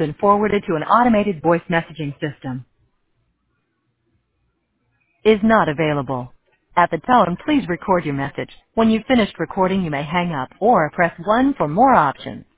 been forwarded to an automated voice messaging system. Is not available. At the tone, please record your message. When you've finished recording, you may hang up or press 1 for more options.